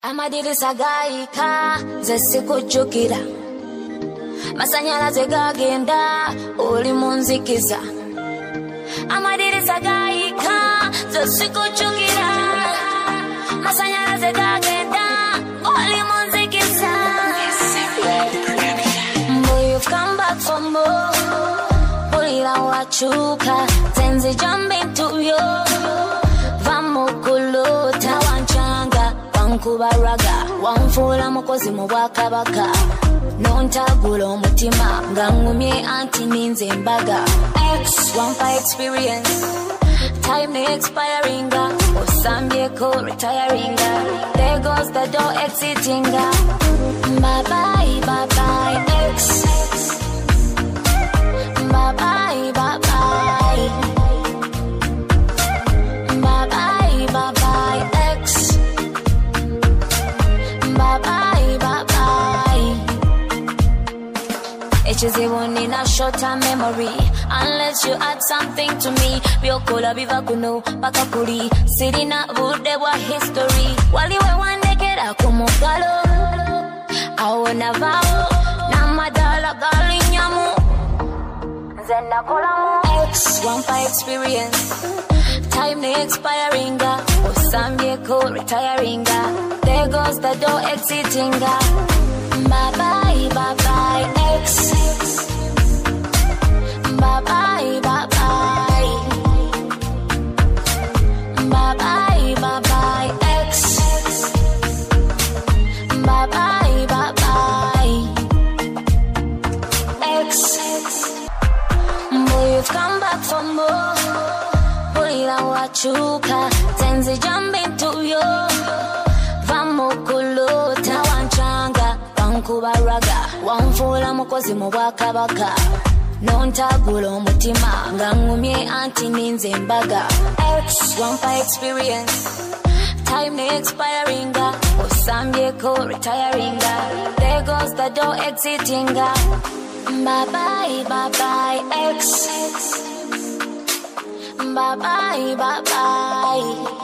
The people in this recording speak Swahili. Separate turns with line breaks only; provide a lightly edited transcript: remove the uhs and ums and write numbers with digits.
Amadirisa gaika zesikujukira masanyalaze gagenda oli munzikiza. Amadirisa gaika zesikujukira masanyalaze gagenda oli munzikiza. Boy, you've come back for more. Pulira wachuka tenzi jumping to you. Vamukulota wanchanga wankubaraga wanfula mukozi mu bwakabaka nontagula omutima nga ngumye anti ninze mbaga. X wampa experience time ne expiringa osambyeko retiringa. There goes the door exitinga. Bye bye bye bye X. Bye bye bye bye. Bye bye bye bye X. Bye bye bye bye. Echizibu nina short-term memory. Unless you add something to me, byokola biva kuno paka kuli. Sirina bude wa history. Waliwe wandekera kumugalo. Awona vao namadala gali nyamu. Zenda kolamu. X wampa experience time ne expiringa osambyeko retiringa. There goes the door exitinga. Bye bye bye bye X. Bye bye bye bye. Bye bye bye bye X. Bye bye bye bye X. Boy, you've come back for more. Pulira wachuka tenzi jumping to you. Vamukulota wanchanga wankubaraga wanfula mukozi mu bwakabaka nontagula omutima nga ngumye anti ninze mbaga. X wampa experience time ne expiringa osambyeko retiringa. There goes the door exitinga. Bye bye bye bye X. Bye bye bye bye.